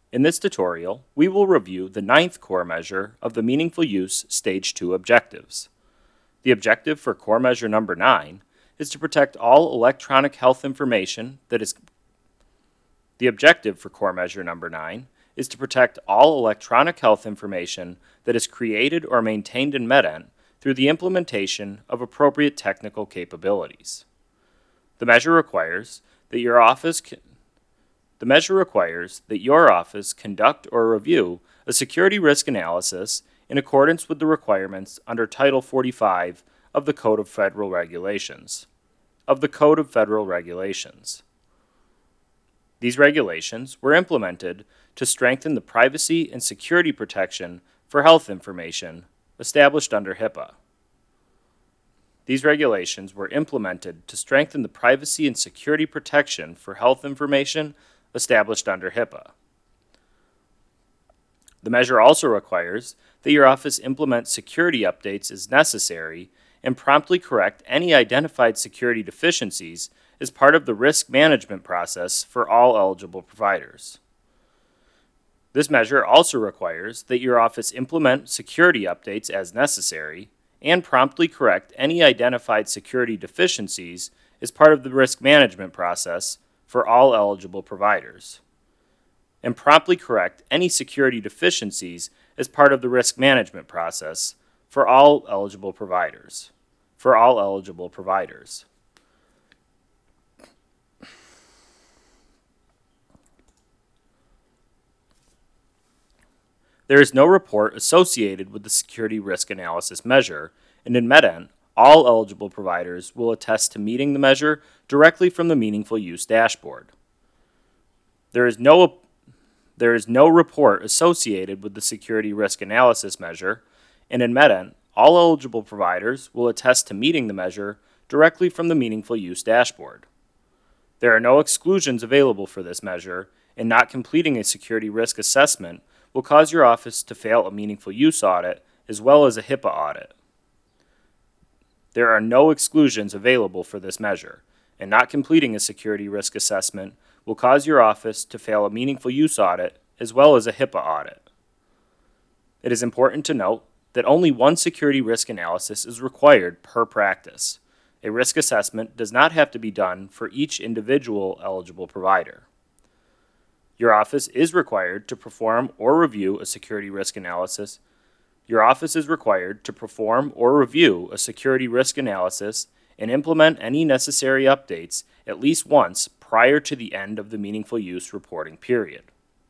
In this tutorial, we will review the 9th core measure of the Meaningful Use Stage 2 objectives. The objective for core measure number 9 is to protect all electronic health information that is The objective for core measure number 9 is to protect all electronic health information that is created or maintained in MEDENT through the implementation of appropriate technical capabilities. The measure requires that your office conduct or review a security risk analysis in accordance with the requirements under Title 45 of the Code of Federal Regulations. These regulations were implemented to strengthen the privacy and security protection for health information established under HIPAA. These regulations were implemented to strengthen the privacy and security protection for health information established under HIPAA. The measure also requires that your office implement security updates as necessary and promptly correct any identified security deficiencies as part of the risk management process for all eligible providers. This measure also requires that your office implement security updates as necessary and promptly correct any identified security deficiencies as part of the risk management process for all eligible providers. And promptly correct any security deficiencies as part of the risk management process for all eligible providers. There is no report associated with the security risk analysis measure, and in MEDENT, all eligible providers will attest to meeting the measure directly from the Meaningful Use dashboard. There is no report associated with the security risk analysis measure, and in MEDENT, all eligible providers will attest to meeting the measure directly from the Meaningful Use dashboard. There are no exclusions available for this measure, and not completing a security risk assessment will cause your office to fail a meaningful use audit as well as a HIPAA audit. There are no exclusions available for this measure, and not completing a security risk assessment will cause your office to fail a meaningful use audit as well as a HIPAA audit. It is important to note that only one security risk analysis is required per practice. A risk assessment does not have to be done for each individual eligible provider. Your office is required to perform or review a security risk analysis. And implement any necessary updates at least once prior to the end of the Meaningful Use reporting period.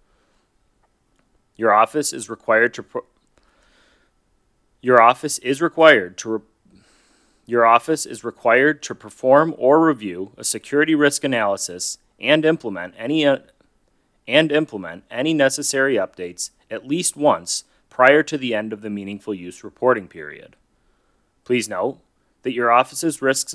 Your office is required to perform or review a security risk analysis and implement any necessary updates at least once prior to the end of the Meaningful Use reporting period. Please note that your office's risk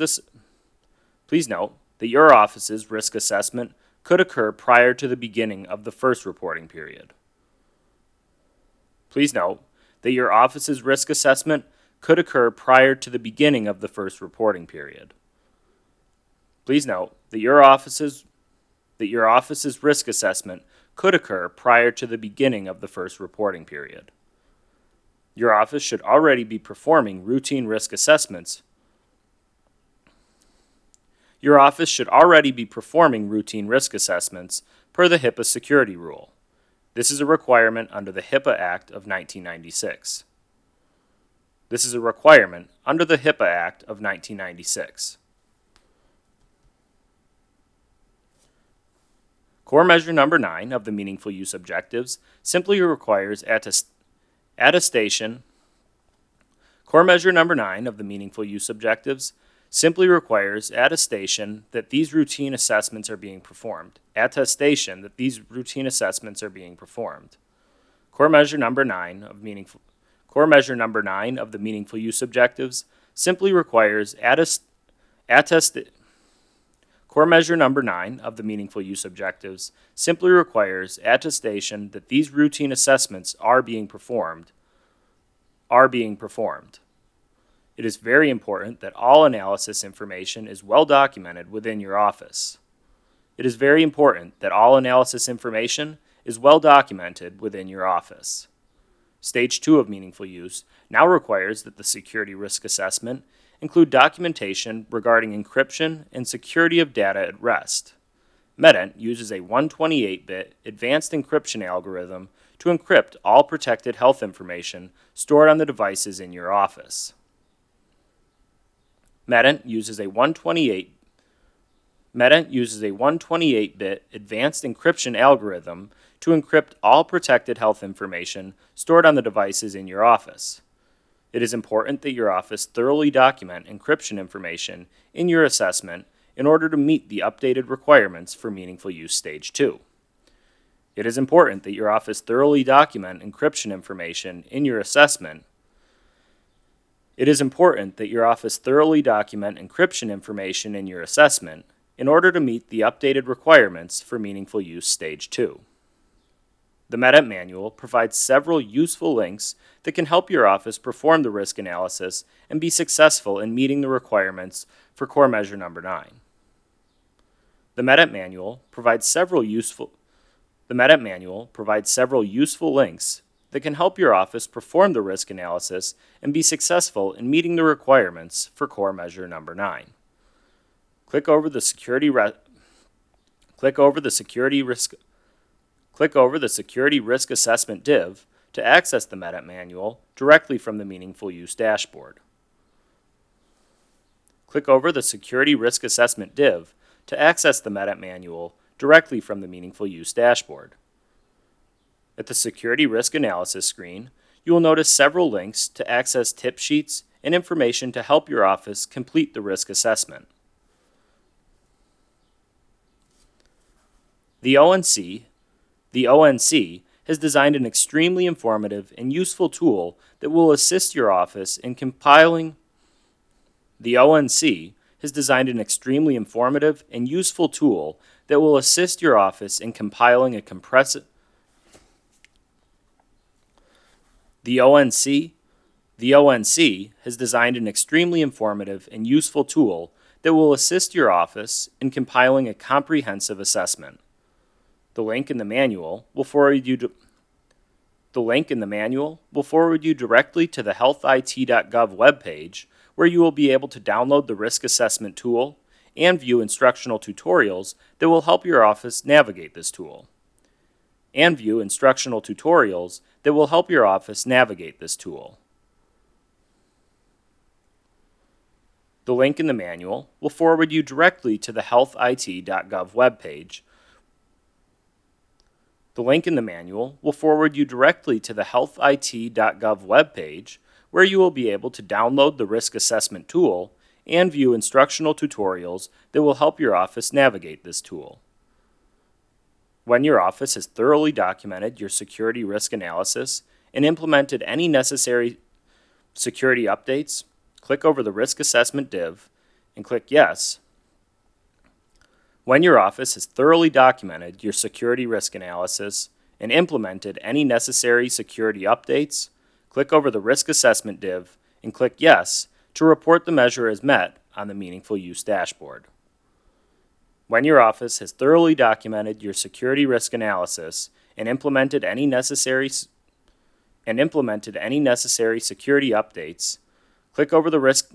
assessment could occur prior to the beginning of the first reporting period. Please note that your office's risk assessment could occur prior to the beginning of the first reporting period. Please note that your office's risk assessment could occur prior to the beginning of the first reporting period. Your office should already be performing routine risk assessments. Your office should already be performing routine risk assessments per the HIPAA security rule. This is a requirement under the HIPAA Act of 1996. Core measure number 9 of the Meaningful Use objectives simply requires attestation. Core measure number 9 of the Meaningful Use objectives simply requires attestation that these routine assessments are being performed. Core measure number 9 of the Meaningful Use objectives simply requires Core measure number 9 of the Meaningful Use objectives simply requires attestation that these routine assessments are being performed. It is very important that all analysis information is well documented within your office. It is very important that all analysis information is well documented within your office. Stage 2 of meaningful use now requires that the security risk assessment include documentation regarding encryption and security of data at rest. MEDENT uses a 128-bit advanced encryption algorithm to encrypt all protected health information stored on the devices in your office. MEDENT uses a 128-bit advanced encryption algorithm to encrypt all protected health information stored on the devices in your office. It is important that your office thoroughly document encryption information in your assessment in order to meet the updated requirements for Meaningful Use Stage 2. It is important that your office thoroughly document encryption information in your assessment. It is important that your office thoroughly document encryption information in your assessment in order to meet the updated requirements for Meaningful Use Stage 2. The MEDENT manual provides several useful links that can help your office perform the risk analysis and be successful in meeting the requirements for core measure number 9. The MEDENT manual provides several useful links that can help your office perform the risk analysis and be successful in meeting the requirements for core measure number 9. Click over the security risk assessment div to access the MEDENT manual directly from the Meaningful Use dashboard. Click over the security risk assessment div to access the MEDENT manual directly from the Meaningful Use dashboard. At the security risk analysis screen, you will notice several links to access tip sheets and information to help your office complete the risk assessment. The ONC has designed an extremely informative and useful tool that will assist your office in compiling. The ONC has designed an extremely informative and useful tool that will assist your office in compiling a compressive. The ONC has designed an extremely informative and useful tool that will assist your office in compiling a comprehensive assessment. The link in the manual will forward you directly to the healthit.gov webpage, where you will be able to download the risk assessment tool and view instructional tutorials that will help your office navigate this tool. The link in the manual will forward you directly to the healthit.gov webpage. The link in the manual will forward you directly to the healthit.gov webpage, where you will be able to download the risk assessment tool and view instructional tutorials that will help your office navigate this tool. When your office has thoroughly documented your security risk analysis and implemented any necessary security updates, click over the Risk Assessment div and click Yes. When your office has thoroughly documented your security risk analysis and implemented any necessary security updates, click over the Risk Assessment div and click Yes to report the measure as met on the Meaningful Use dashboard. When your office has thoroughly documented your security risk analysis and implemented any necessary security updates, click over the Risk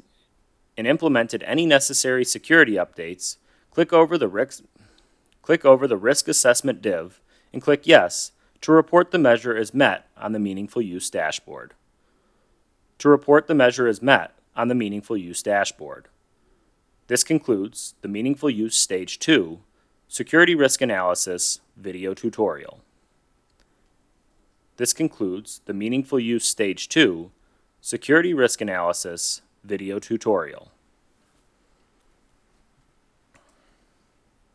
Assessment div and click Yes to report the measure as met on the Meaningful Use dashboard. This concludes the Meaningful Use Stage 2 Security Risk Analysis video tutorial. This concludes the Meaningful Use Stage 2 Security Risk Analysis video tutorial.